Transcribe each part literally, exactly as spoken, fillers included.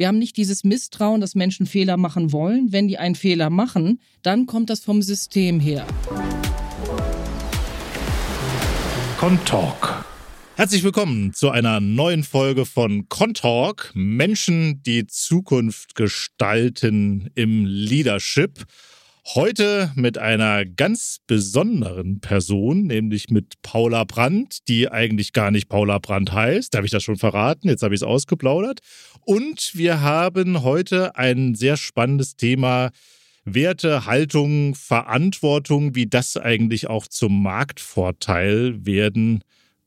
Wir haben nicht dieses Misstrauen, dass Menschen Fehler machen wollen. Wenn die einen Fehler machen, dann kommt das vom System her. Contalk. Herzlich willkommen zu einer neuen Folge von Contalk. Menschen, die Zukunft gestalten im Leadership. Heute mit einer ganz besonderen Person, nämlich mit Paula Brandt, die eigentlich gar nicht Paula Brandt heißt. Habe ich das schon verraten? Jetzt habe ich es ausgeplaudert. Und wir haben heute ein sehr spannendes Thema: Werte, Haltung, Verantwortung, wie das eigentlich auch zum Marktvorteil werden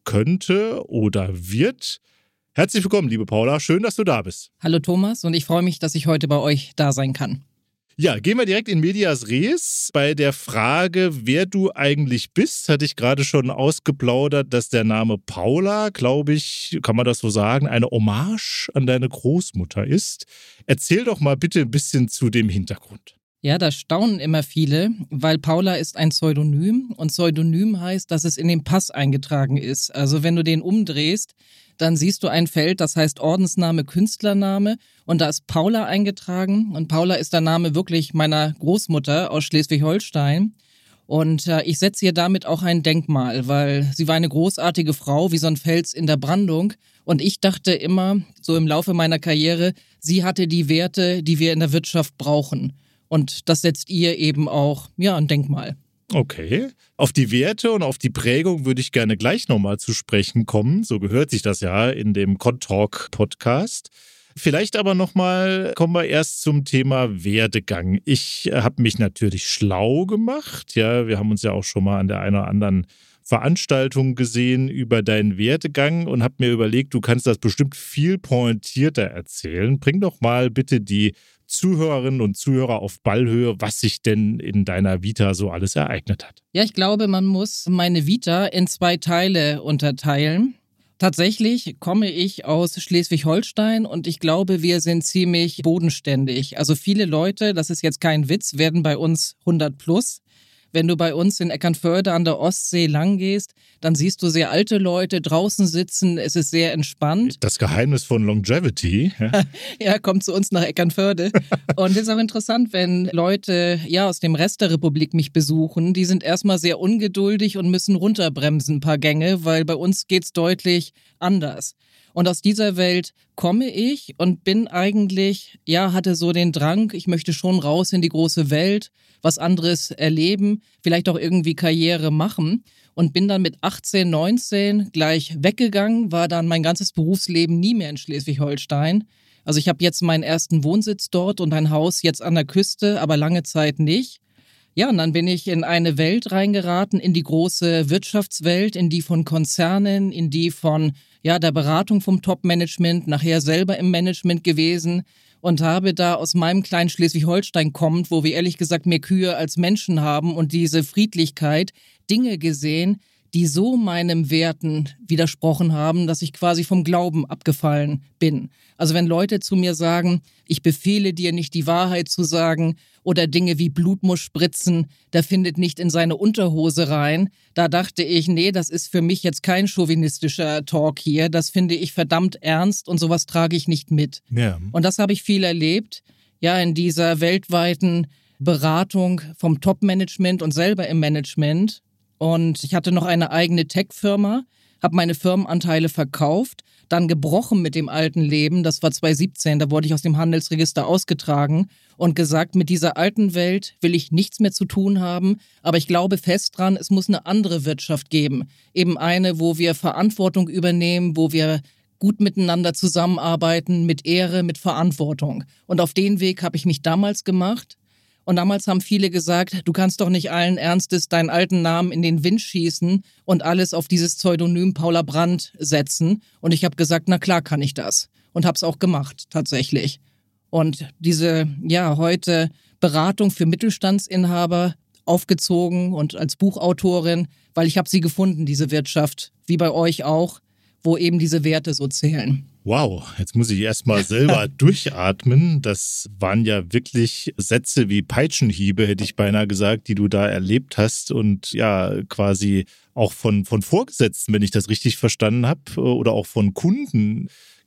könnte oder wird. Herzlich willkommen, liebe Paula. Schön, dass du da bist. Hallo Thomas, und ich freue mich, dass ich heute bei euch da sein kann. Ja, gehen wir direkt in medias res. Bei der Frage, wer du eigentlich bist, hatte ich gerade schon ausgeplaudert, dass der Name Paula, glaube ich, kann man das so sagen, eine Hommage an deine Großmutter ist. Erzähl doch mal bitte ein bisschen zu dem Hintergrund. Ja, da staunen immer viele, weil Paula ist ein Pseudonym und Pseudonym heißt, dass es in den Pass eingetragen ist. Also wenn du den umdrehst, dann siehst du ein Feld, das heißt Ordensname, Künstlername, und da ist Paula eingetragen, und Paula ist der Name wirklich meiner Großmutter aus Schleswig-Holstein, und äh, ich setze ihr damit auch ein Denkmal, weil sie war eine großartige Frau, wie so ein Fels in der Brandung, und ich dachte immer, so im Laufe meiner Karriere, sie hatte die Werte, die wir in der Wirtschaft brauchen, und das setzt ihr eben auch, ja, ein Denkmal. Okay. Auf die Werte und auf die Prägung würde ich gerne gleich nochmal zu sprechen kommen. So gehört sich das ja in dem Contalk-Podcast. Vielleicht aber nochmal kommen wir erst zum Thema Werdegang. Ich habe mich natürlich schlau gemacht. Ja, wir haben uns ja auch schon mal an der einen oder anderen Veranstaltung gesehen über deinen Werdegang und habe mir überlegt, du kannst das bestimmt viel pointierter erzählen. Bring doch mal bitte die Zuhörerinnen und Zuhörer auf Ballhöhe, was sich denn in deiner Vita so alles ereignet hat. Ja, ich glaube, man muss meine Vita in zwei Teile unterteilen. Tatsächlich komme ich aus Schleswig-Holstein und ich glaube, wir sind ziemlich bodenständig. Also viele Leute, das ist jetzt kein Witz, werden bei uns hundert plus. Wenn du bei uns in Eckernförde an der Ostsee lang gehst, dann siehst du sehr alte Leute draußen sitzen. Es ist sehr entspannt. Das Geheimnis von Longevity. Ja, ja, kommt zu uns nach Eckernförde. Und es ist auch interessant, wenn Leute ja aus dem Rest der Republik mich besuchen. Die sind erstmal sehr ungeduldig und müssen runterbremsen ein paar Gänge, weil bei uns geht's deutlich anders. Und aus dieser Welt komme ich und bin eigentlich, ja, hatte so den Drang, ich möchte schon raus in die große Welt, was anderes erleben, vielleicht auch irgendwie Karriere machen, und bin dann mit achtzehn, neunzehn gleich weggegangen, war dann mein ganzes Berufsleben nie mehr in Schleswig-Holstein. Also ich habe jetzt meinen ersten Wohnsitz dort und ein Haus jetzt an der Küste, aber lange Zeit nicht. Ja, und dann bin ich in eine Welt reingeraten, in die große Wirtschaftswelt, in die von Konzernen, in die von ja der Beratung vom Top-Management, nachher selber im Management gewesen und habe da aus meinem kleinen Schleswig-Holstein kommend, wo wir ehrlich gesagt mehr Kühe als Menschen haben und diese Friedlichkeit, Dinge gesehen, die so meinem Werten widersprochen haben, dass ich quasi vom Glauben abgefallen bin. Also wenn Leute zu mir sagen, ich befehle dir nicht die Wahrheit zu sagen, oder Dinge wie Blut muss spritzen, der findet nicht in seine Unterhose rein, da dachte ich, nee, das ist für mich jetzt kein chauvinistischer Talk hier, das finde ich verdammt ernst und sowas trage ich nicht mit. Ja. Und das habe ich viel erlebt, ja, in dieser weltweiten Beratung vom Top-Management und selber im Management. Und ich hatte noch eine eigene Tech-Firma, habe meine Firmenanteile verkauft, dann gebrochen mit dem alten Leben, das war zwanzig siebzehn, da wurde ich aus dem Handelsregister ausgetragen und gesagt, mit dieser alten Welt will ich nichts mehr zu tun haben, aber ich glaube fest dran, es muss eine andere Wirtschaft geben. Eben eine, wo wir Verantwortung übernehmen, wo wir gut miteinander zusammenarbeiten, mit Ehre, mit Verantwortung. Und auf den Weg habe ich mich damals gemacht. Und damals haben viele gesagt, du kannst doch nicht allen Ernstes deinen alten Namen in den Wind schießen und alles auf dieses Pseudonym Paula Brandt setzen. Und ich habe gesagt, na klar kann ich das. Und habe es auch gemacht, tatsächlich. Und diese, ja, heute Beratung für Mittelstandsinhaber aufgezogen und als Buchautorin, weil ich habe sie gefunden, diese Wirtschaft, wie bei euch auch, wo eben diese Werte so zählen. Wow, jetzt muss ich erstmal selber durchatmen. Das waren ja wirklich Sätze wie Peitschenhiebe, hätte ich beinahe gesagt, die du da erlebt hast und ja quasi auch von, von Vorgesetzten, wenn ich das richtig verstanden habe, oder auch von Kunden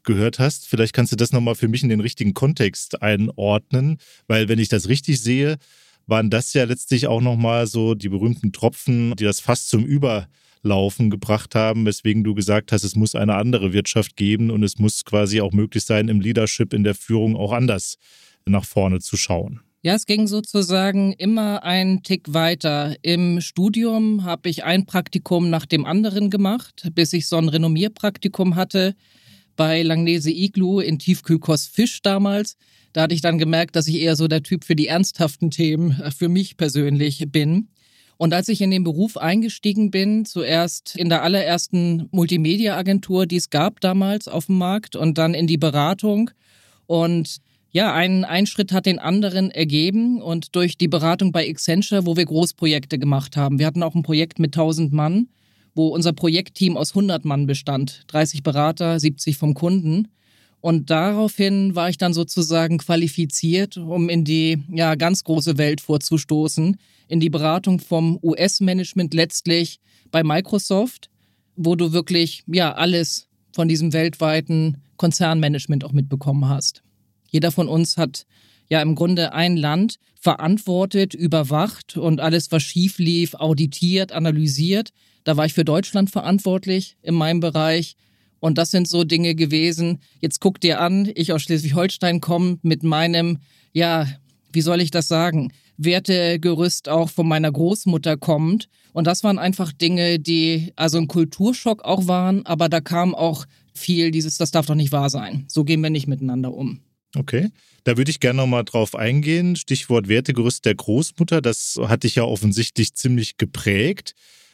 gehört hast. Vielleicht kannst du das nochmal für mich in den richtigen Kontext einordnen, weil wenn ich das richtig sehe, waren das ja letztlich auch nochmal so die berühmten Tropfen, die das Fass zum Überlaufen gebracht haben, weswegen du gesagt hast, es muss eine andere Wirtschaft geben und es muss quasi auch möglich sein, im Leadership, in der Führung auch anders nach vorne zu schauen. Ja, es ging sozusagen immer einen Tick weiter. Im Studium habe ich ein Praktikum nach dem anderen gemacht, bis ich so ein Renommierpraktikum hatte bei Langnese Igloo in Tiefkühlkost Fisch damals. Da hatte ich dann gemerkt, dass ich eher so der Typ für die ernsthaften Themen für mich persönlich bin. Und als ich in den Beruf eingestiegen bin, zuerst in der allerersten Multimedia-Agentur, die es gab damals auf dem Markt, und dann in die Beratung. Und ja, ein, ein Schritt hat den anderen ergeben, und durch die Beratung bei Accenture, wo wir Großprojekte gemacht haben. Wir hatten auch ein Projekt mit tausend Mann, wo unser Projektteam aus hundert Mann bestand. dreißig Berater, siebzig vom Kunden. Und daraufhin war ich dann sozusagen qualifiziert, um in die ja, ganz große Welt vorzustoßen, in die Beratung vom U S-Management letztlich bei Microsoft, wo du wirklich ja alles von diesem weltweiten Konzernmanagement auch mitbekommen hast. Jeder von uns hat ja im Grunde ein Land verantwortet, überwacht und alles, was schief lief, auditiert, analysiert. Da war ich für Deutschland verantwortlich in meinem Bereich. Und das sind so Dinge gewesen. Jetzt guck dir an, ich aus Schleswig-Holstein komme mit meinem, ja, wie soll ich das sagen, Wertegerüst auch von meiner Großmutter kommt. Und das waren einfach Dinge, die also ein Kulturschock auch waren. Aber da kam auch viel dieses, das darf doch nicht wahr sein. So gehen wir nicht miteinander um. Okay, da würde ich gerne nochmal drauf eingehen. Stichwort Wertegerüst der Großmutter, das hat dich ja offensichtlich ziemlich geprägt.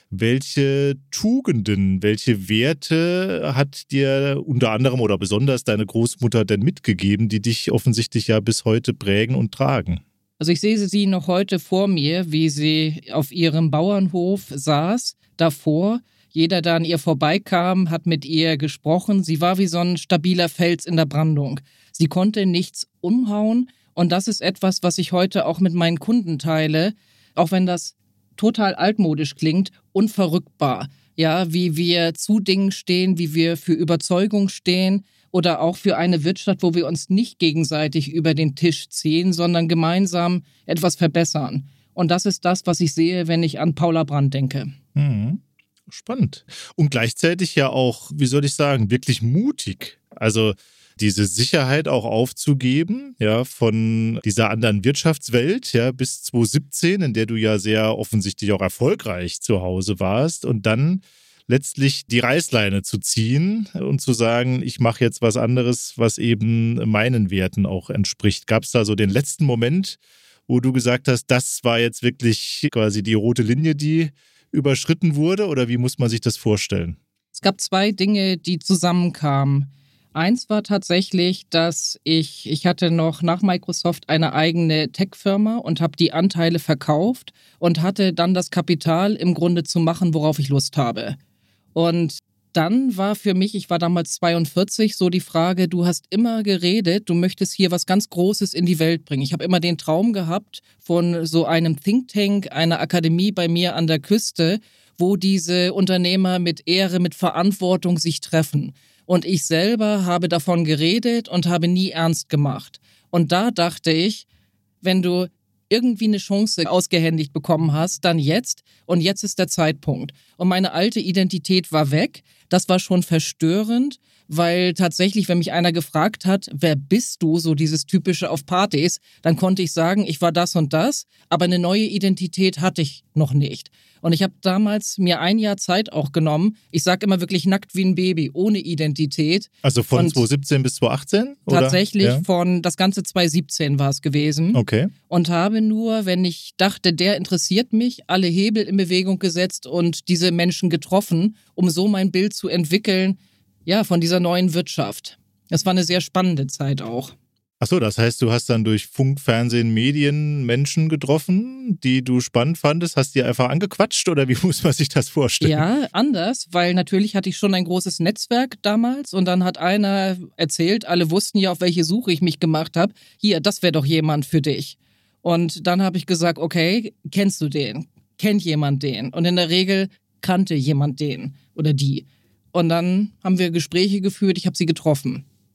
Welche Tugenden, welche Werte hat dir unter anderem oder besonders deine Großmutter denn mitgegeben, die dich offensichtlich ja bis heute prägen und tragen? Also ich sehe sie noch heute vor mir, wie sie auf ihrem Bauernhof saß, davor. Jeder, der an ihr vorbeikam, hat mit ihr gesprochen. Sie war wie so ein stabiler Fels in der Brandung. Sie konnte nichts umhauen, und das ist etwas, was ich heute auch mit meinen Kunden teile, auch wenn das total altmodisch klingt, unverrückbar. Ja, wie wir zu Dingen stehen, wie wir für Überzeugung stehen oder auch für eine Wirtschaft, wo wir uns nicht gegenseitig über den Tisch ziehen, sondern gemeinsam etwas verbessern. Und das ist das, was ich sehe, wenn ich an Paula Brandt denke. Mhm. Spannend. Und gleichzeitig ja auch, wie soll ich sagen, wirklich mutig. Also diese Sicherheit auch aufzugeben, ja, von dieser anderen Wirtschaftswelt, ja, bis zwanzig siebzehn, in der du ja sehr offensichtlich auch erfolgreich zu Hause warst, und dann letztlich die Reißleine zu ziehen und zu sagen, ich mache jetzt was anderes, was eben meinen Werten auch entspricht. Gab es da so den letzten Moment, wo du gesagt hast, das war jetzt wirklich quasi die rote Linie, die überschritten wurde, oder wie muss man sich das vorstellen? Es gab zwei Dinge, die zusammenkamen. Eins war tatsächlich, dass ich, ich hatte noch nach Microsoft eine eigene Tech-Firma und habe die Anteile verkauft und hatte dann das Kapital im Grunde zu machen, worauf ich Lust habe. Und dann war für mich, ich war damals zweiundvierzig, so die Frage, du hast immer geredet, du möchtest hier was ganz Großes in die Welt bringen. Ich habe immer den Traum gehabt von so einem Think Tank, einer Akademie bei mir an der Küste, wo diese Unternehmer mit Ehre, mit Verantwortung sich treffen. Und ich selber habe davon geredet und habe nie ernst gemacht. Und da dachte ich, wenn du irgendwie eine Chance ausgehändigt bekommen hast, dann jetzt. Und jetzt ist der Zeitpunkt. Und meine alte Identität war weg. Das war schon verstörend, weil tatsächlich, wenn mich einer gefragt hat, wer bist du, so dieses typische auf Partys, dann konnte ich sagen, ich war das und das, aber eine neue Identität hatte ich noch nicht. Und ich habe damals mir ein Jahr Zeit auch genommen. Ich sage immer wirklich nackt wie ein Baby, ohne Identität. Also von zwanzig siebzehn bis zwanzig achtzehn? Oder? Tatsächlich ja. von, das ganze zwanzig siebzehn war es gewesen. Okay. Und habe nur, wenn ich dachte, der interessiert mich, alle Hebel in Bewegung gesetzt und diese Menschen getroffen, um so mein Bild zu entwickeln, ja, von dieser neuen Wirtschaft. Das war eine sehr spannende Zeit auch. Ach so, das heißt, du hast dann durch Funk, Fernsehen, Medien Menschen getroffen, die du spannend fandest, hast die einfach angequatscht, oder wie muss man sich das vorstellen? Ja, anders, weil natürlich hatte ich schon ein großes Netzwerk damals, und dann hat einer erzählt, alle wussten ja, auf welche Suche ich mich gemacht habe. Hier, das wäre doch jemand für dich. Und dann habe ich gesagt, okay, kennst du den? Kennt jemand den? Und in der Regel kannte jemand den oder die. Und dann haben wir Gespräche geführt, ich habe sie getroffen.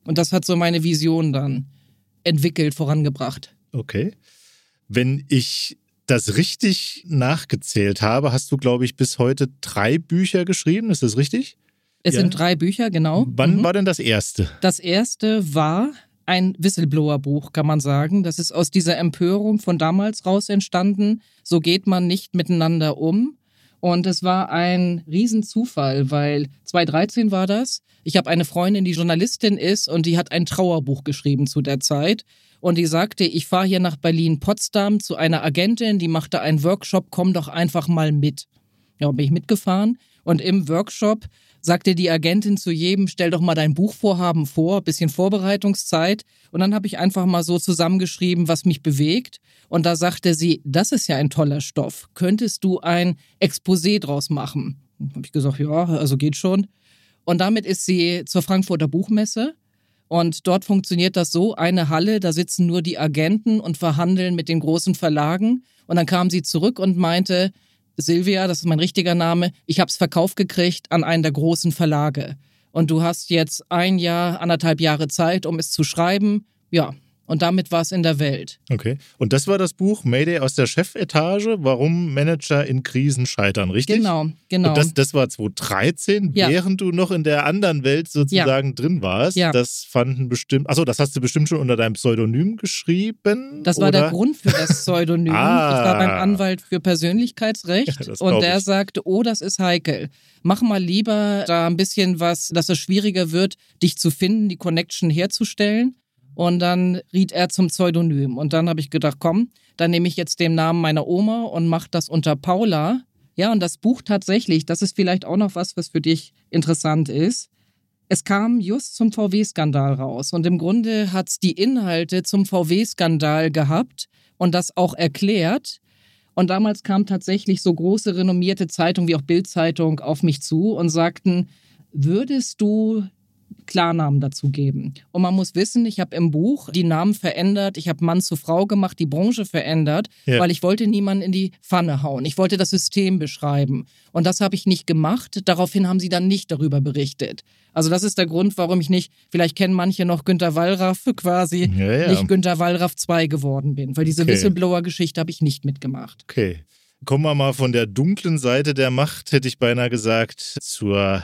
Und das hat so meine Vision dann entwickelt, vorangebracht. Okay. Wenn ich das richtig nachgezählt habe, hast du, glaube ich, bis heute drei Bücher geschrieben. Ist das richtig? Es Ja. sind drei Bücher, genau. Wann mhm. war denn das erste? Das erste war ein Whistleblower-Buch, kann man sagen. Das ist aus dieser Empörung von damals raus entstanden. So geht man nicht miteinander um. Und es war ein Riesenzufall, weil zweitausenddreizehn war das. Ich habe eine Freundin, die Journalistin ist und die hat ein Trauerbuch geschrieben zu der Zeit. Und die sagte, ich fahre hier nach Berlin-Potsdam zu einer Agentin, die machte einen Workshop, komm doch einfach mal mit. Ja, bin ich mitgefahren und im Workshop sagte die Agentin zu jedem, stell doch mal dein Buchvorhaben vor, bisschen Vorbereitungszeit. Und dann habe ich einfach mal so zusammengeschrieben, was mich bewegt. Und da sagte sie, das ist ja ein toller Stoff. Könntest du ein Exposé draus machen? Habe ich gesagt, ja, also geht schon. Und damit ist sie zur Frankfurter Buchmesse. Und dort funktioniert das so, eine Halle, da sitzen nur die Agenten und verhandeln mit den großen Verlagen. Und dann kam sie zurück und meinte, Silvia, das ist mein richtiger Name, ich habe es verkauft gekriegt an einen der großen Verlage. Und du hast jetzt ein Jahr, anderthalb Jahre Zeit, um es zu schreiben. Ja, und damit war es in der Welt. Okay. Und das war das Buch Mayday aus der Chefetage, warum Manager in Krisen scheitern, richtig? Genau, genau. Und das, das war zweitausenddreizehn, ja. während du noch in der anderen Welt sozusagen ja. drin warst. Ja. Das fanden bestimmt, achso, das hast du bestimmt schon unter deinem Pseudonym geschrieben? Das war oder? Der Grund für das Pseudonym. ah. Ich war beim Anwalt für Persönlichkeitsrecht ja, und der ich. sagte, oh, das ist heikel. Mach mal lieber da ein bisschen was, dass es schwieriger wird, dich zu finden, die Connection herzustellen. Und dann riet er zum Pseudonym. Und dann habe ich gedacht, komm, dann nehme ich jetzt den Namen meiner Oma und mache das unter Paula. Ja, und das Buch tatsächlich, das ist vielleicht auch noch was, was für dich interessant ist. Es kam just zum V W-Skandal raus. Und im Grunde hat es die Inhalte zum V W-Skandal gehabt und das auch erklärt. Und damals kamen tatsächlich so große renommierte Zeitungen wie auch Bild-Zeitung auf mich zu und sagten, würdest du Klarnamen dazu geben. Und man muss wissen, ich habe im Buch die Namen verändert, ich habe Mann zu Frau gemacht, die Branche verändert, ja. weil ich wollte niemanden in die Pfanne hauen. Ich wollte das System beschreiben. Und das habe ich nicht gemacht. Daraufhin haben sie dann nicht darüber berichtet. Also das ist der Grund, warum ich nicht, vielleicht kennen manche noch Günter Wallraff quasi, ja, ja. nicht Günter Wallraff zwei geworden bin. Weil diese okay. Whistleblower-Geschichte habe ich nicht mitgemacht. Okay. Kommen wir mal von der dunklen Seite der Macht, hätte ich beinahe gesagt, zur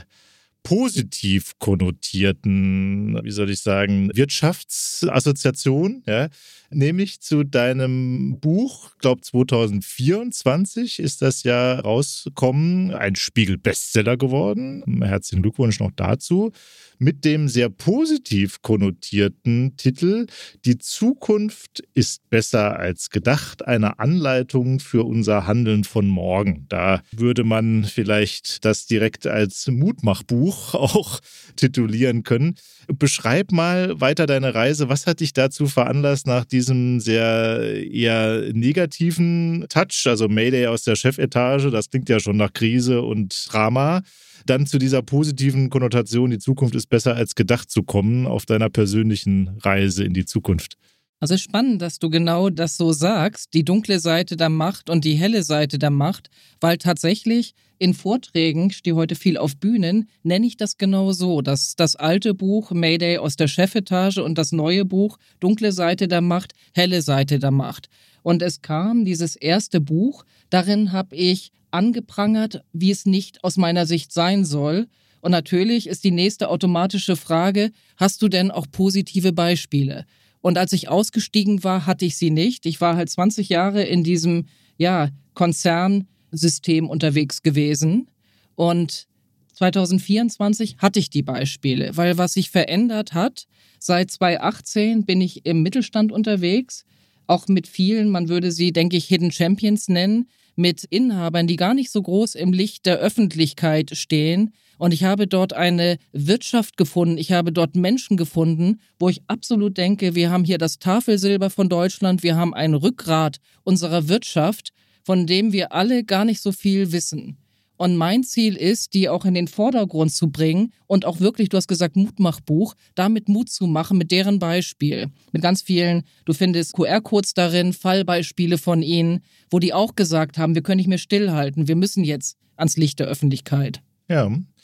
positiv konnotierten, wie soll ich sagen, Wirtschaftsassoziation, ja, nämlich zu deinem Buch, ich glaube zweitausendvierundzwanzig ist das ja rausgekommen, ein Spiegel-Bestseller geworden, herzlichen Glückwunsch noch dazu, mit dem sehr positiv konnotierten Titel Die Zukunft ist besser als gedacht, eine Anleitung für unser Handeln von morgen. Da würde man vielleicht das direkt als Mutmachbuch auch titulieren können. Beschreib mal weiter deine Reise. Was hat dich dazu veranlasst, nach diesem sehr eher negativen Touch, also Mayday aus der Chefetage, das klingt ja schon nach Krise und Drama, dann zu dieser positiven Konnotation, die Zukunft ist besser als gedacht zu kommen, auf deiner persönlichen Reise in die Zukunft? Also es ist spannend, dass du genau das so sagst, die dunkle Seite der Macht und die helle Seite der Macht, weil tatsächlich in Vorträgen, ich stehe heute viel auf Bühnen, nenne ich das genau so, dass das alte Buch Mayday aus der Chefetage und das neue Buch Dunkle Seite der Macht, helle Seite der Macht. Und es kam dieses erste Buch, darin habe ich angeprangert, wie es nicht aus meiner Sicht sein soll. Und natürlich ist die nächste automatische Frage, hast du denn auch positive Beispiele? Und als ich ausgestiegen war, hatte ich sie nicht. Ich war halt zwanzig Jahre in diesem ja, Konzernsystem unterwegs gewesen. Und zweitausendvierundzwanzig hatte ich die Beispiele, weil was sich verändert hat, seit zweitausendachtzehn bin ich im Mittelstand unterwegs, auch mit vielen, man würde sie, denke ich, Hidden Champions nennen, mit Inhabern, die gar nicht so groß im Licht der Öffentlichkeit stehen. Und ich habe dort eine Wirtschaft gefunden, ich habe dort Menschen gefunden, wo ich absolut denke, wir haben hier das Tafelsilber von Deutschland, wir haben ein Rückgrat unserer Wirtschaft, von dem wir alle gar nicht so viel wissen. Und mein Ziel ist, die auch in den Vordergrund zu bringen und auch wirklich, du hast gesagt, Mutmachbuch, damit Mut zu machen mit deren Beispiel. Mit ganz vielen, du findest Q R-Codes darin, Fallbeispiele von ihnen, wo die auch gesagt haben, wir können nicht mehr stillhalten, wir müssen jetzt ans Licht der Öffentlichkeit. Ja.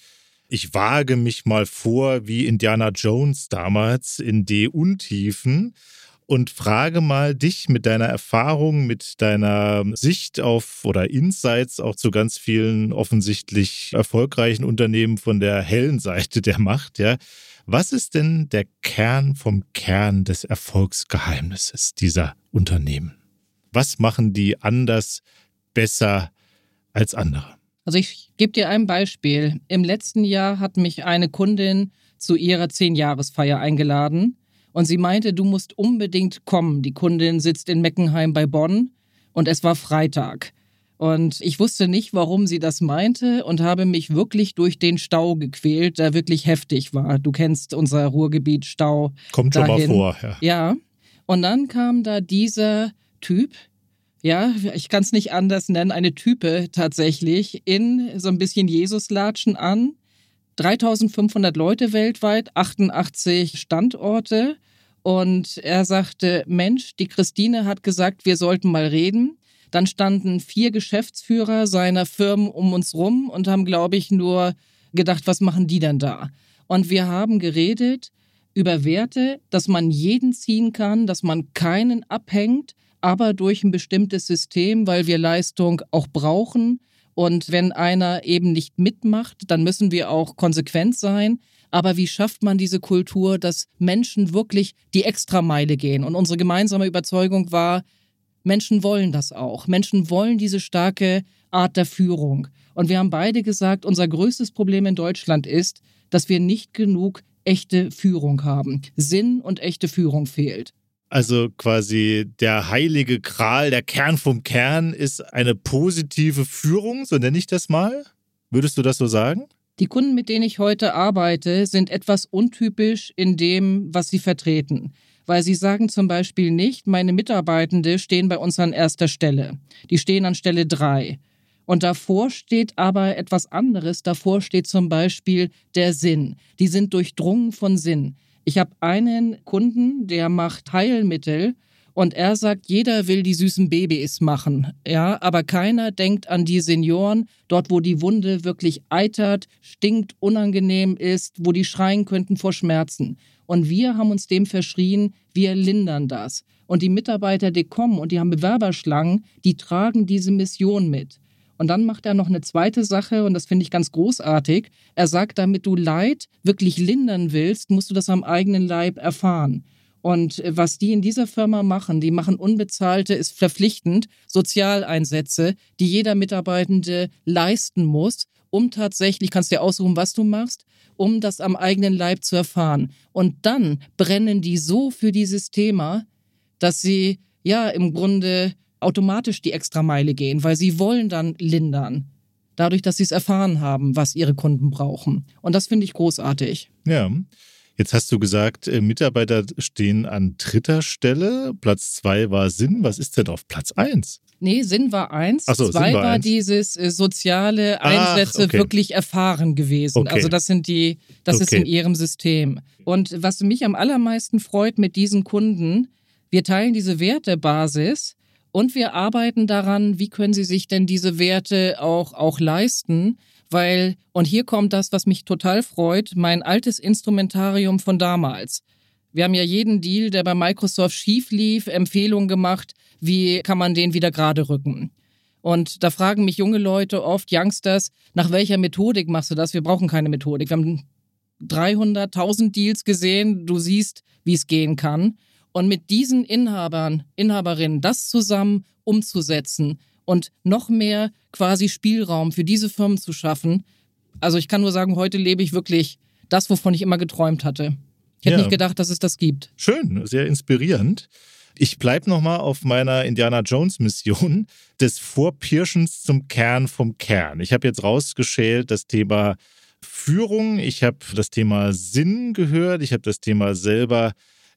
Ich wage mich mal vor wie Indiana Jones damals in die Untiefen und frage mal dich mit deiner Erfahrung, mit deiner Sicht auf oder Insights auch zu ganz vielen offensichtlich erfolgreichen Unternehmen von der hellen Seite der Macht, ja. Was ist denn der Kern vom Kern des Erfolgsgeheimnisses dieser Unternehmen? Was machen die anders, besser als andere? Also ich gebe dir ein Beispiel. Im letzten Jahr hat mich eine Kundin zu ihrer Zehn-Jahresfeier eingeladen und sie meinte, du musst unbedingt kommen. Die Kundin sitzt in Meckenheim bei Bonn und es war Freitag. Und ich wusste nicht, warum sie das meinte und habe mich wirklich durch den Stau gequält, der wirklich heftig war. Du kennst unser Ruhrgebiet-Stau. Kommt schon dahin. mal vor, ja. Ja, und dann kam da dieser Typ, ja, ich kann es nicht anders nennen, eine Type tatsächlich, in so ein bisschen Jesuslatschen an. dreitausendfünfhundert Leute weltweit, achtundachtzig Standorte. Und er sagte, Mensch, die Christine hat gesagt, wir sollten mal reden. Dann standen vier Geschäftsführer seiner Firmen um uns rum und haben, glaube ich, nur gedacht, was machen die denn da? Und wir haben geredet über Werte, dass man jeden ziehen kann, dass man keinen abhängt, aber durch ein bestimmtes System, weil wir Leistung auch brauchen. Und wenn einer eben nicht mitmacht, dann müssen wir auch konsequent sein. Aber wie schafft man diese Kultur, dass Menschen wirklich die Extrameile gehen? Und unsere gemeinsame Überzeugung war, Menschen wollen das auch. Menschen wollen diese starke Art der Führung. Und wir haben beide gesagt, unser größtes Problem in Deutschland ist, dass wir nicht genug echte Führung haben. Sinn und echte Führung fehlt. Also quasi der heilige Gral, der Kern vom Kern ist eine positive Führung, so nenne ich das mal. Würdest du das so sagen? Die Kunden, mit denen ich heute arbeite, sind etwas untypisch in dem, was sie vertreten. Weil sie sagen zum Beispiel nicht, meine Mitarbeitende stehen bei uns an erster Stelle. Die stehen an Stelle drei. Und davor steht aber etwas anderes. Davor steht zum Beispiel der Sinn. Die sind durchdrungen von Sinn. Ich habe einen Kunden, der macht Heilmittel und er sagt, jeder will die süßen Babys machen, ja, aber keiner denkt an die Senioren, dort wo die Wunde wirklich eitert, stinkt, unangenehm ist, wo die schreien könnten vor Schmerzen. Und wir haben uns dem verschrien, wir lindern das. Und die Mitarbeiter, die kommen und die haben Bewerberschlangen, die tragen diese Mission mit. Und dann macht er noch eine zweite Sache und das finde ich ganz großartig. Er sagt, damit du Leid wirklich lindern willst, musst du das am eigenen Leib erfahren. Und was die in dieser Firma machen, die machen unbezahlte, ist verpflichtend, Sozialeinsätze, die jeder Mitarbeitende leisten muss, um tatsächlich, kannst dir aussuchen, was du machst, um das am eigenen Leib zu erfahren. Und dann brennen die so für dieses Thema, dass sie ja im Grunde automatisch die Extrameile gehen, weil sie wollen dann lindern. Dadurch, dass sie es erfahren haben, was ihre Kunden brauchen. Und das finde ich großartig. Ja, jetzt hast du gesagt, Mitarbeiter stehen an dritter Stelle. Platz zwei war Sinn. Was ist denn auf Platz eins? Nee, Sinn war eins. Ach so, Zwei Sinn war, war eins. dieses äh, soziale Einsätze Ach, okay. wirklich erfahren gewesen. Okay. Also das sind die, das Okay. ist in ihrem System. Und was mich am allermeisten freut mit diesen Kunden, wir teilen diese Wertebasis und wir arbeiten daran, wie können sie sich denn diese Werte auch, auch leisten. Weil, und hier kommt das, was mich total freut, mein altes Instrumentarium von damals. Wir haben ja jeden Deal, der bei Microsoft schief lief, Empfehlungen gemacht, wie kann man den wieder gerade rücken. Und da fragen mich junge Leute oft, Youngsters, nach welcher Methodik machst du das? Wir brauchen keine Methodik. Wir haben dreihunderttausend Deals gesehen, du siehst, wie es gehen kann. Und mit diesen Inhabern, Inhaberinnen, das zusammen umzusetzen und noch mehr quasi Spielraum für diese Firmen zu schaffen. Also ich kann nur sagen, heute lebe ich wirklich das, wovon ich immer geträumt hatte. Ich hätte Ja. nicht gedacht, dass es das gibt. Schön, sehr inspirierend. Ich bleibe nochmal auf meiner Indiana Jones Mission des Vorpirschens zum Kern vom Kern. Ich habe jetzt rausgeschält das Thema Führung, ich habe das Thema Sinn gehört, ich habe das Thema selber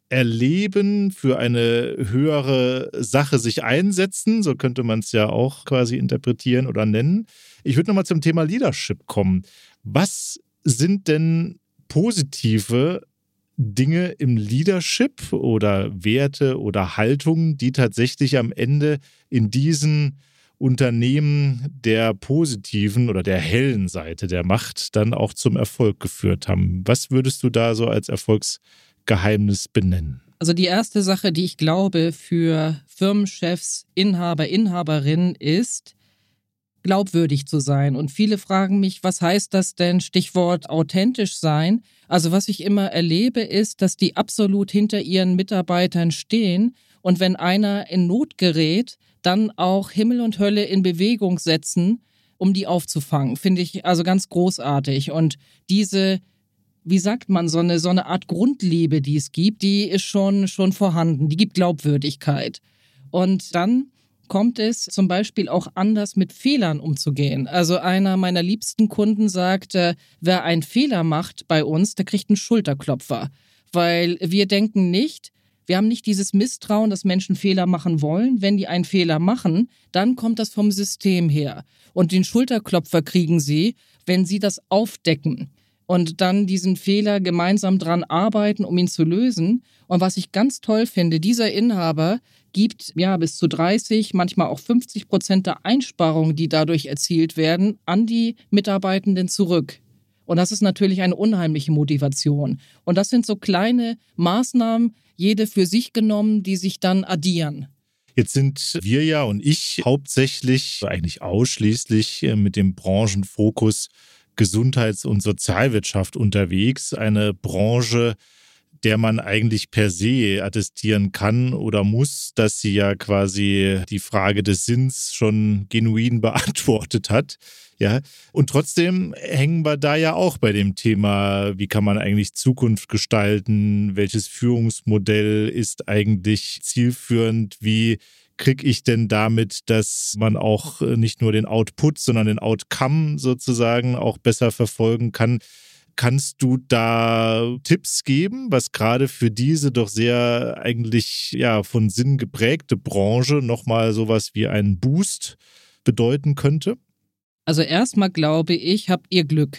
erleben, für eine höhere Sache sich einsetzen, so könnte man es ja auch quasi interpretieren oder nennen. Ich würde nochmal zum Thema Leadership kommen. Was sind denn positive Dinge im Leadership oder Werte oder Haltungen, die tatsächlich am Ende in diesen Unternehmen der positiven oder der hellen Seite der Macht dann auch zum Erfolg geführt haben. Was würdest du da so als Erfolgsgeheimnis benennen? Also die erste Sache, die ich glaube für Firmenchefs, Inhaber, Inhaberinnen ist, glaubwürdig zu sein. Und viele fragen mich, was heißt das denn? Stichwort authentisch sein. Also was ich immer erlebe, ist, dass die absolut hinter ihren Mitarbeitern stehen und wenn einer in Not gerät, dann auch Himmel und Hölle in Bewegung setzen, um die aufzufangen. Finde ich also ganz großartig. Und diese, wie sagt man, so eine, so eine Art Grundliebe, die es gibt, die ist schon, schon vorhanden. Die gibt Glaubwürdigkeit. Und dann kommt es zum Beispiel auch anders mit Fehlern umzugehen. Also einer meiner liebsten Kunden sagt, äh, wer einen Fehler macht bei uns, der kriegt einen Schulterklopfer. Weil wir denken nicht, wir haben nicht dieses Misstrauen, dass Menschen Fehler machen wollen. Wenn die einen Fehler machen, dann kommt das vom System her. Und den Schulterklopfer kriegen sie, wenn sie das aufdecken und dann diesen Fehler gemeinsam dran arbeiten, um ihn zu lösen. Und was ich ganz toll finde, dieser Inhaber gibt ja bis zu dreißig, manchmal auch fünfzig Prozent der Einsparungen, die dadurch erzielt werden, an die Mitarbeitenden zurück. Und das ist natürlich eine unheimliche Motivation. Und das sind so kleine Maßnahmen, jede für sich genommen, die sich dann addieren. Jetzt sind wir ja und ich hauptsächlich, eigentlich ausschließlich mit dem Branchenfokus Gesundheits- und Sozialwirtschaft unterwegs. Eine Branche, der man eigentlich per se attestieren kann oder muss, dass sie ja quasi die Frage des Sinns schon genuin beantwortet hat. Ja, und trotzdem hängen wir da ja auch bei dem Thema, wie kann man eigentlich Zukunft gestalten, welches Führungsmodell ist eigentlich zielführend, wie kriege ich denn damit, dass man auch nicht nur den Output, sondern den Outcome sozusagen auch besser verfolgen kann. Kannst du da Tipps geben, was gerade für diese doch sehr eigentlich ja von Sinn geprägte Branche nochmal sowas wie einen Boost bedeuten könnte? Also erstmal glaube ich, habt ihr Glück,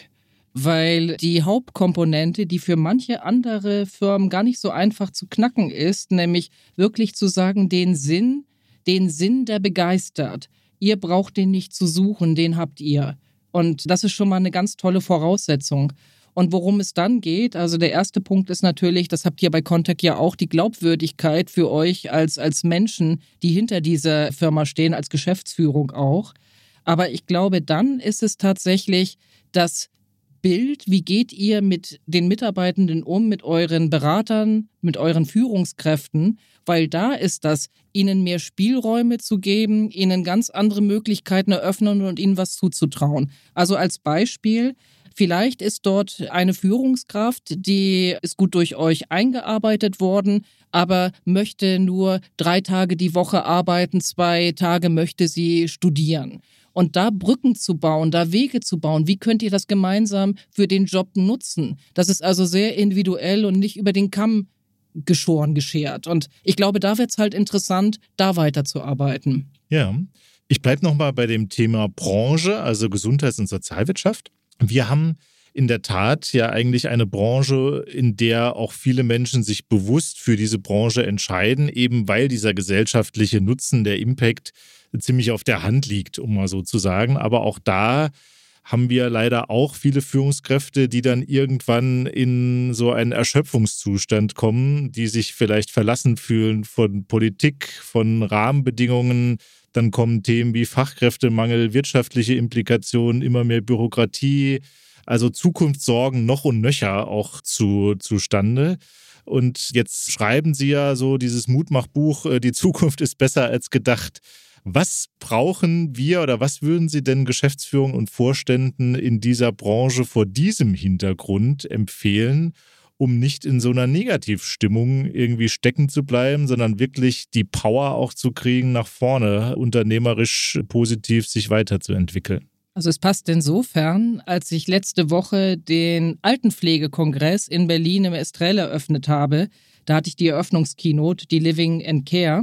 weil die Hauptkomponente, die für manche andere Firmen gar nicht so einfach zu knacken ist, nämlich wirklich zu sagen, den Sinn, den Sinn, der begeistert. Ihr braucht den nicht zu suchen, den habt ihr. Und das ist schon mal eine ganz tolle Voraussetzung. Und worum es dann geht, also der erste Punkt ist natürlich, das habt ihr bei Contact ja auch, die Glaubwürdigkeit für euch als, als Menschen, die hinter dieser Firma stehen, als Geschäftsführung auch. Aber ich glaube, dann ist es tatsächlich das Bild, wie geht ihr mit den Mitarbeitenden um, mit euren Beratern, mit euren Führungskräften, weil da ist das, ihnen mehr Spielräume zu geben, ihnen ganz andere Möglichkeiten eröffnen und ihnen was zuzutrauen. Also als Beispiel, vielleicht ist dort eine Führungskraft, die ist gut durch euch eingearbeitet worden, aber möchte nur drei Tage die Woche arbeiten, zwei Tage möchte sie studieren. Und da Brücken zu bauen, da Wege zu bauen, wie könnt ihr das gemeinsam für den Job nutzen? Das ist also sehr individuell und nicht über den Kamm geschoren, geschert. Und ich glaube, da wird es halt interessant, da weiterzuarbeiten. Ja, ich bleibe nochmal bei dem Thema Branche, also Gesundheits- und Sozialwirtschaft. Wir haben in der Tat ja eigentlich eine Branche, in der auch viele Menschen sich bewusst für diese Branche entscheiden, eben weil dieser gesellschaftliche Nutzen, der Impact ziemlich auf der Hand liegt, um mal so zu sagen. Aber auch da haben wir leider auch viele Führungskräfte, die dann irgendwann in so einen Erschöpfungszustand kommen, die sich vielleicht verlassen fühlen von Politik, von Rahmenbedingungen. Dann kommen Themen wie Fachkräftemangel, wirtschaftliche Implikationen, immer mehr Bürokratie, also Zukunftssorgen noch und nöcher auch zu, zustande. Und jetzt schreiben Sie ja so dieses Mutmachbuch, die Zukunft ist besser als gedacht. Was brauchen wir oder was würden Sie denn Geschäftsführung und Vorständen in dieser Branche vor diesem Hintergrund empfehlen, um nicht in so einer Negativstimmung irgendwie stecken zu bleiben, sondern wirklich die Power auch zu kriegen, nach vorne unternehmerisch positiv sich weiterzuentwickeln? Also es passt insofern, als ich letzte Woche den Altenpflegekongress in Berlin im Estrell eröffnet habe, da hatte ich die Eröffnungskeynote, die Living and Care.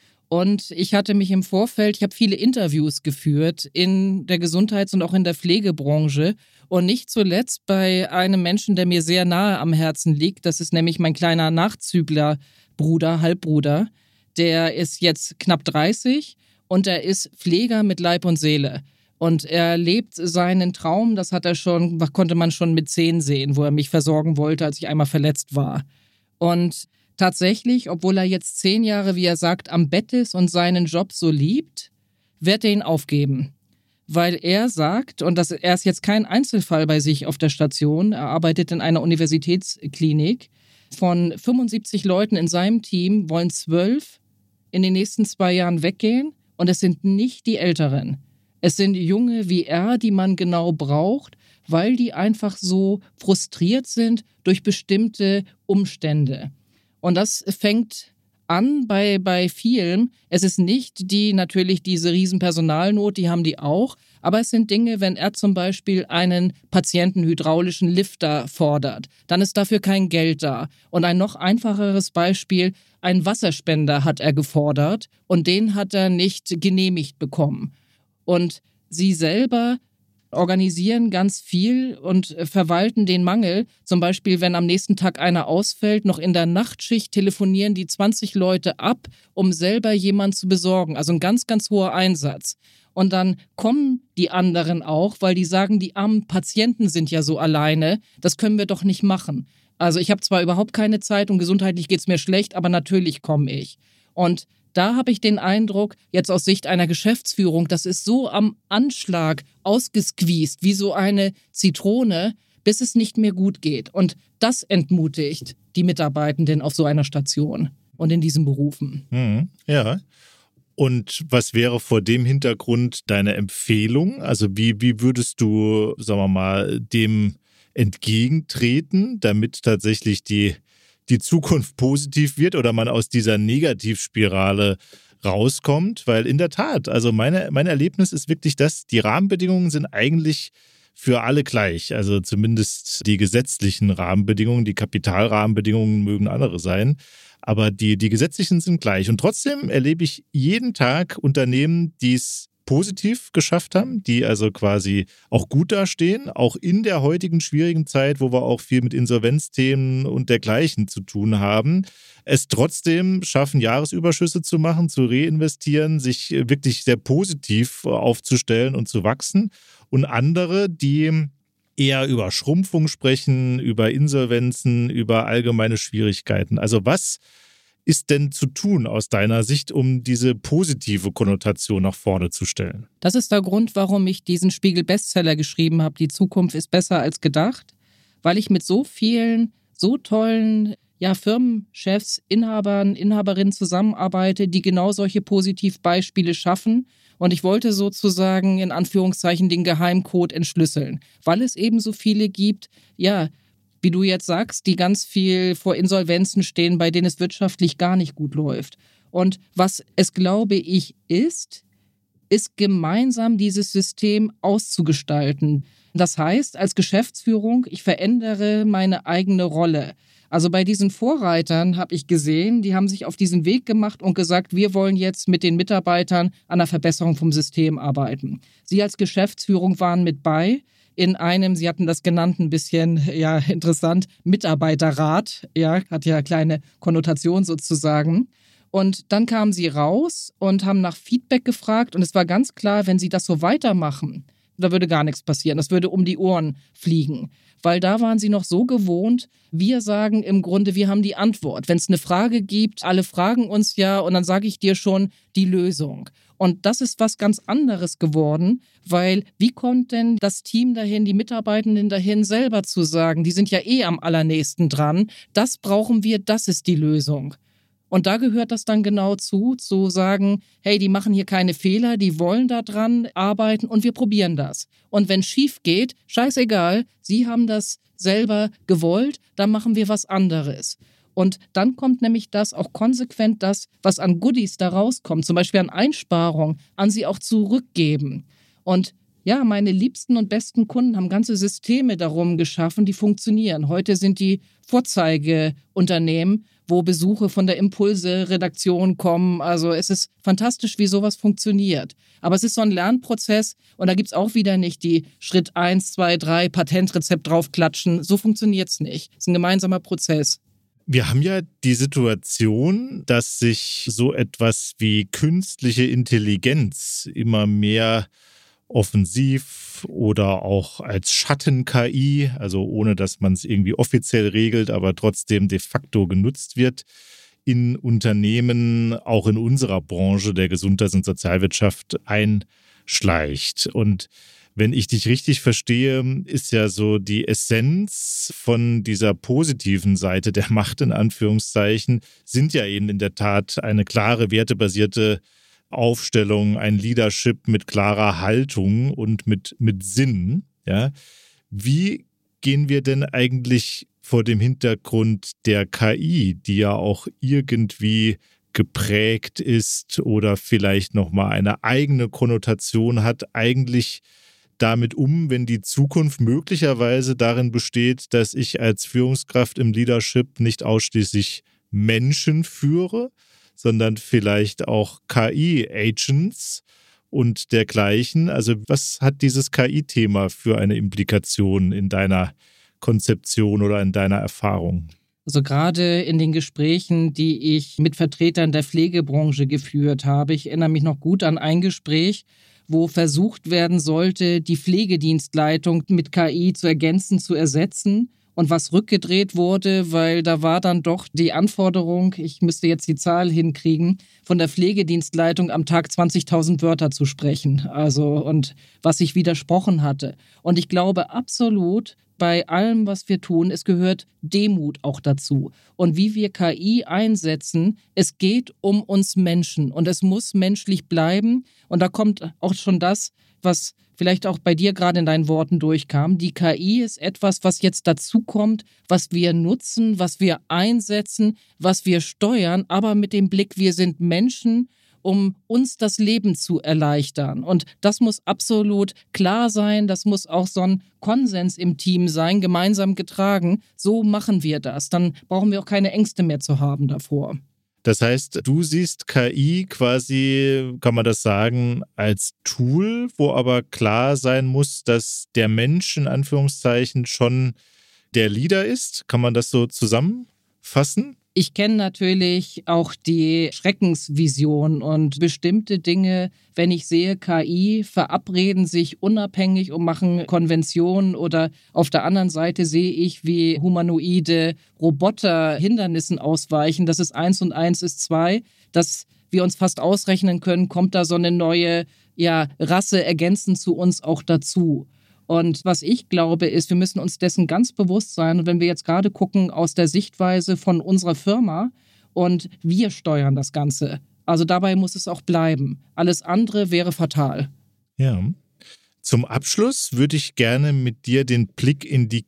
Und ich hatte mich im Vorfeld, ich habe viele Interviews geführt in der Gesundheits- und auch in der Pflegebranche und nicht zuletzt bei einem Menschen, der mir sehr nahe am Herzen liegt. Das ist nämlich mein kleiner Nachzüglerbruder, Halbbruder. Der ist jetzt knapp dreißig und er ist Pfleger mit Leib und Seele. Und er lebt seinen Traum, das hat er schon, konnte man schon mit zehn sehen, wo er mich versorgen wollte, als ich einmal verletzt war. Und tatsächlich, obwohl er jetzt zehn Jahre, wie er sagt, am Bett ist und seinen Job so liebt, wird er ihn aufgeben. Weil er sagt, und das, er ist jetzt kein Einzelfall bei sich auf der Station, er arbeitet in einer Universitätsklinik, von fünfundsiebzig Leuten in seinem Team wollen zwölf in den nächsten zwei Jahren weggehen und es sind nicht die Älteren. Es sind Junge wie er, die man genau braucht, weil die einfach so frustriert sind durch bestimmte Umstände. Und das fängt an bei, bei vielen. Es ist nicht die natürlich diese riesen Personalnot, die haben die auch, aber es sind Dinge, wenn er zum Beispiel einen patientenhydraulischen Lifter fordert, dann ist dafür kein Geld da. Und ein noch einfacheres Beispiel, einen Wasserspender hat er gefordert und den hat er nicht genehmigt bekommen. Und sie selber organisieren ganz viel und verwalten den Mangel. Zum Beispiel, wenn am nächsten Tag einer ausfällt, noch in der Nachtschicht telefonieren die zwanzig Leute ab, um selber jemanden zu besorgen. Also ein ganz, ganz hoher Einsatz. Und dann kommen die anderen auch, weil die sagen, die armen Patienten sind ja so alleine, das können wir doch nicht machen. Also ich habe zwar überhaupt keine Zeit und gesundheitlich geht's mir schlecht, aber natürlich komme ich. Und da habe ich den Eindruck, jetzt aus Sicht einer Geschäftsführung, das ist so am Anschlag ausgesqueezed, wie so eine Zitrone, bis es nicht mehr gut geht. Und das entmutigt die Mitarbeitenden auf so einer Station und in diesen Berufen. Mhm, ja. Und was wäre vor dem Hintergrund deine Empfehlung? Also wie, wie würdest du, sagen wir mal, dem entgegentreten, damit tatsächlich die die Zukunft positiv wird oder man aus dieser Negativspirale rauskommt, weil in der Tat, also meine, mein Erlebnis ist wirklich das, die Rahmenbedingungen sind eigentlich für alle gleich, also zumindest die gesetzlichen Rahmenbedingungen, die Kapitalrahmenbedingungen mögen andere sein, aber die, die gesetzlichen sind gleich und trotzdem erlebe ich jeden Tag Unternehmen, die es positiv geschafft haben, die also quasi auch gut dastehen, auch in der heutigen schwierigen Zeit, wo wir auch viel mit Insolvenzthemen und dergleichen zu tun haben, es trotzdem schaffen, Jahresüberschüsse zu machen, zu reinvestieren, sich wirklich sehr positiv aufzustellen und zu wachsen. Und andere, die eher über Schrumpfung sprechen, über Insolvenzen, über allgemeine Schwierigkeiten. Also was ist denn zu tun aus deiner Sicht, um diese positive Konnotation nach vorne zu stellen? Das ist der Grund, warum ich diesen Spiegel-Bestseller geschrieben habe, Die Zukunft ist besser als gedacht, weil ich mit so vielen, so tollen ja, Firmenchefs, Inhabern, Inhaberinnen zusammenarbeite, die genau solche Positivbeispiele schaffen. Und ich wollte sozusagen in Anführungszeichen den Geheimcode entschlüsseln, weil es eben so viele gibt, ja, wie du jetzt sagst, die ganz viel vor Insolvenzen stehen, bei denen es wirtschaftlich gar nicht gut läuft. Und was es, glaube ich, ist, ist gemeinsam dieses System auszugestalten. Das heißt, als Geschäftsführung, ich verändere meine eigene Rolle. Also bei diesen Vorreitern habe ich gesehen, die haben sich auf diesen Weg gemacht und gesagt, wir wollen jetzt mit den Mitarbeitern an der Verbesserung vom System arbeiten. Sie als Geschäftsführung waren mit bei. In einem, Sie hatten das genannt, ein bisschen, ja, interessant, Mitarbeiterrat, ja, hat ja kleine Konnotation sozusagen. Und dann kamen Sie raus und haben nach Feedback gefragt und es war ganz klar, wenn Sie das so weitermachen, da würde gar nichts passieren, das würde um die Ohren fliegen. Weil da waren Sie noch so gewohnt, wir sagen im Grunde, wir haben die Antwort. Wenn es eine Frage gibt, alle fragen uns ja und dann sage ich dir schon die Lösung. Und das ist was ganz anderes geworden, weil wie kommt denn das Team dahin, die Mitarbeitenden dahin, selber zu sagen, die sind ja eh am allernächsten dran, das brauchen wir, das ist die Lösung. Und da gehört das dann genau zu, zu sagen, hey, die machen hier keine Fehler, die wollen da dran arbeiten und wir probieren das. Und wenn es schief geht, scheißegal, Sie haben das selber gewollt, dann machen wir was anderes. Und dann kommt nämlich das auch konsequent das, was an Goodies da rauskommt, zum Beispiel an Einsparungen, an sie auch zurückgeben. Und ja, meine liebsten und besten Kunden haben ganze Systeme darum geschaffen, die funktionieren. Heute sind die Vorzeigeunternehmen, wo Besuche von der Impulse-Redaktion kommen. Also es ist fantastisch, wie sowas funktioniert. Aber es ist so ein Lernprozess und da gibt es auch wieder nicht die Schritt eins, zwei, drei, Patentrezept draufklatschen. So funktioniert es nicht. Es ist ein gemeinsamer Prozess. Wir haben ja die Situation, dass sich so etwas wie künstliche Intelligenz immer mehr offensiv oder auch als Schatten-K I, also ohne dass man es irgendwie offiziell regelt, aber trotzdem de facto genutzt wird, in Unternehmen, auch in unserer Branche der Gesundheits- und Sozialwirtschaft einschleicht. Und wenn ich dich richtig verstehe, ist ja so die Essenz von dieser positiven Seite der Macht in Anführungszeichen, sind ja eben in der Tat eine klare wertebasierte Aufstellung, ein Leadership mit klarer Haltung und mit, mit Sinn. Ja. Wie gehen wir denn eigentlich vor dem Hintergrund der K I, die ja auch irgendwie geprägt ist oder vielleicht nochmal eine eigene Konnotation hat, eigentlich damit um, wenn die Zukunft möglicherweise darin besteht, dass ich als Führungskraft im Leadership nicht ausschließlich Menschen führe, sondern vielleicht auch K I-Agents und dergleichen. Also was hat dieses K I-Thema für eine Implikation in deiner Konzeption oder in deiner Erfahrung? Also gerade in den Gesprächen, die ich mit Vertretern der Pflegebranche geführt habe, ich erinnere mich noch gut an ein Gespräch, wo versucht werden sollte, die Pflegedienstleitung mit K I zu ergänzen, zu ersetzen und was rückgedreht wurde, weil da war dann doch die Anforderung, ich müsste jetzt die Zahl hinkriegen, von der Pflegedienstleitung am Tag zwanzigtausend Wörter zu sprechen, also und was ich widersprochen hatte. Und ich glaube absolut, bei allem, was wir tun, es gehört Demut auch dazu. Und wie wir K I einsetzen, es geht um uns Menschen und es muss menschlich bleiben. Und da kommt auch schon das, was vielleicht auch bei dir gerade in deinen Worten durchkam. Die K I ist etwas, was jetzt dazukommt, was wir nutzen, was wir einsetzen, was wir steuern, aber mit dem Blick, wir sind Menschen, um uns das Leben zu erleichtern. Und das muss absolut klar sein, das muss auch so ein Konsens im Team sein, gemeinsam getragen. So machen wir das. Dann brauchen wir auch keine Ängste mehr zu haben davor. Das heißt, du siehst K I quasi, kann man das sagen, als Tool, wo aber klar sein muss, dass der Mensch in Anführungszeichen schon der Leader ist. Kann man das so zusammenfassen? Ich kenne natürlich auch die Schreckensvision und bestimmte Dinge, wenn ich sehe, K I verabreden sich unabhängig und machen Konventionen oder auf der anderen Seite sehe ich, wie humanoide Roboter Hindernissen ausweichen, dass es eins und eins ist zwei, dass wir uns fast ausrechnen können, kommt da so eine neue ja, Rasse ergänzend zu uns auch dazu. Und was ich glaube, ist, wir müssen uns dessen ganz bewusst sein. Und wenn wir jetzt gerade gucken aus der Sichtweise von unserer Firma und wir steuern das Ganze. Also dabei muss es auch bleiben. Alles andere wäre fatal. Ja. Zum Abschluss würde ich gerne mit dir den Blick in die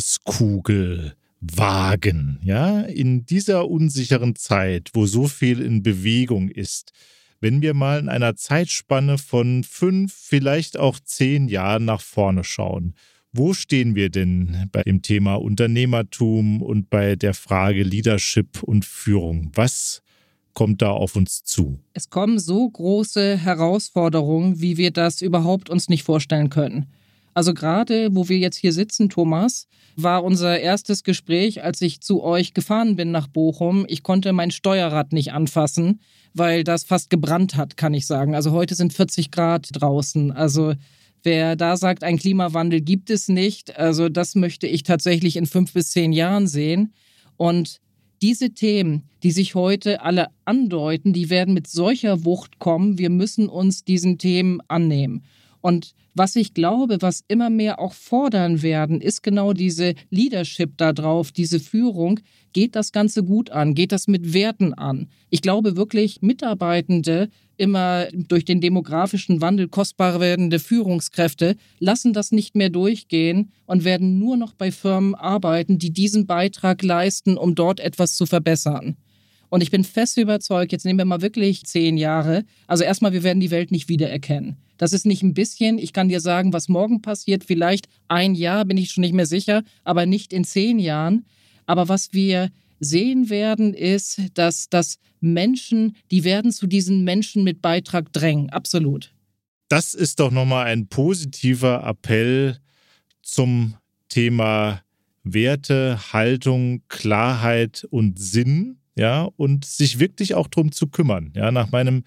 Glaskugel wagen. Ja, in dieser unsicheren Zeit, wo so viel in Bewegung ist. Wenn wir mal in einer Zeitspanne von fünf, vielleicht auch zehn Jahren nach vorne schauen, wo stehen wir denn bei dem Thema Unternehmertum und bei der Frage Leadership und Führung? Was kommt da auf uns zu? Es kommen so große Herausforderungen, wie wir das überhaupt uns nicht vorstellen können. Also gerade, wo wir jetzt hier sitzen, Thomas, war unser erstes Gespräch, als ich zu euch gefahren bin nach Bochum. Ich konnte mein Steuerrad nicht anfassen, weil das fast gebrannt hat, kann ich sagen. Also heute sind vierzig Grad draußen. Also wer da sagt, ein Klimawandel gibt es nicht, also das möchte ich tatsächlich in fünf bis zehn Jahren sehen. Und diese Themen, die sich heute alle andeuten, die werden mit solcher Wucht kommen. Wir müssen uns diesen Themen annehmen. Und was ich glaube, was immer mehr auch fordern werden, ist genau diese Leadership da drauf, diese Führung. Geht das Ganze gut an? Geht das mit Werten an? Ich glaube wirklich, Mitarbeitende, immer durch den demografischen Wandel kostbar werdende Führungskräfte, lassen das nicht mehr durchgehen und werden nur noch bei Firmen arbeiten, die diesen Beitrag leisten, um dort etwas zu verbessern. Und ich bin fest überzeugt, jetzt nehmen wir mal wirklich zehn Jahre. Also erstmal, wir werden die Welt nicht wiedererkennen. Das ist nicht ein bisschen. Ich kann dir sagen, was morgen passiert. Vielleicht ein Jahr, bin ich schon nicht mehr sicher, aber nicht in zehn Jahren. Aber was wir sehen werden, ist, dass, dass Menschen, die werden zu diesen Menschen mit Beitrag drängen. Absolut. Das ist doch nochmal ein positiver Appell zum Thema Werte, Haltung, Klarheit und Sinn, ja, und sich wirklich auch drum zu kümmern. Ja, nach meinem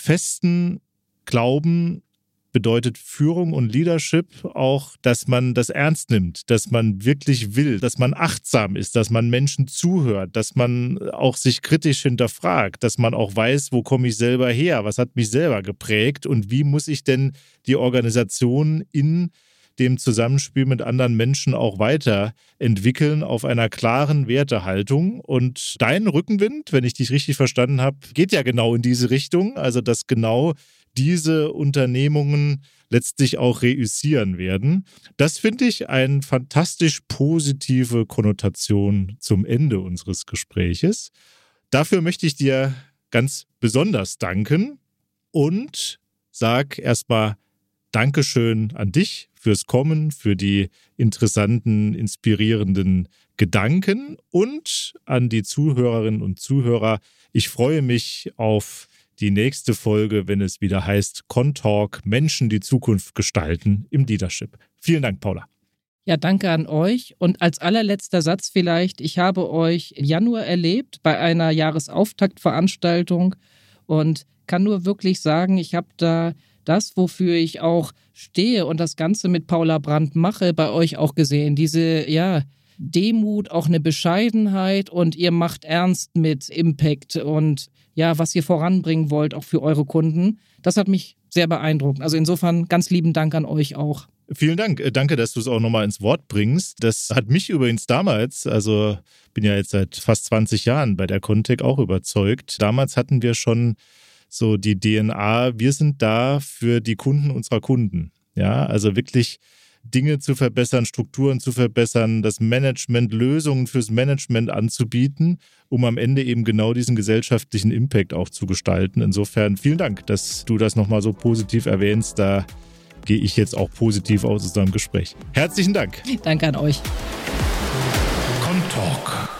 festen Glauben bedeutet Führung und Leadership auch, dass man das ernst nimmt, dass man wirklich will, dass man achtsam ist, dass man Menschen zuhört, dass man auch sich kritisch hinterfragt, dass man auch weiß, wo komme ich selber her, was hat mich selber geprägt und wie muss ich denn die Organisation in dem Zusammenspiel mit anderen Menschen auch weiterentwickeln auf einer klaren Wertehaltung. Und dein Rückenwind, wenn ich dich richtig verstanden habe, geht ja genau in diese Richtung, also dass genau diese Unternehmungen letztlich auch reüssieren werden. Das finde ich eine fantastisch positive Konnotation zum Ende unseres Gespräches. Dafür möchte ich dir ganz besonders danken und sag erstmal Dankeschön an dich fürs Kommen, für die interessanten, inspirierenden Gedanken und an die Zuhörerinnen und Zuhörer. Ich freue mich auf die nächste Folge, wenn es wieder heißt Contalk, Menschen, die Zukunft gestalten im Leadership. Vielen Dank, Paula. Ja, danke an euch. Und als allerletzter Satz vielleicht, ich habe euch im Januar erlebt bei einer Jahresauftaktveranstaltung und kann nur wirklich sagen, ich habe da das, wofür ich auch stehe und das Ganze mit Paula Brandt mache, bei euch auch gesehen. Diese, ja, Demut, auch eine Bescheidenheit und ihr macht ernst mit Impact und ja, was ihr voranbringen wollt, auch für eure Kunden. Das hat mich sehr beeindruckt. Also insofern ganz lieben Dank an euch auch. Vielen Dank. Danke, dass du es auch nochmal ins Wort bringst. Das hat mich übrigens damals, also bin ja jetzt seit fast zwanzig Jahren bei der Contec auch überzeugt. Damals hatten wir schon so die D N A, wir sind da für die Kunden unserer Kunden. Ja, also wirklich Dinge zu verbessern, Strukturen zu verbessern, das Management, Lösungen fürs Management anzubieten, um am Ende eben genau diesen gesellschaftlichen Impact auch zu gestalten. Insofern vielen Dank, dass du das nochmal so positiv erwähnst. Da gehe ich jetzt auch positiv aus unserem Gespräch. Herzlichen Dank. Danke an euch. Contalk.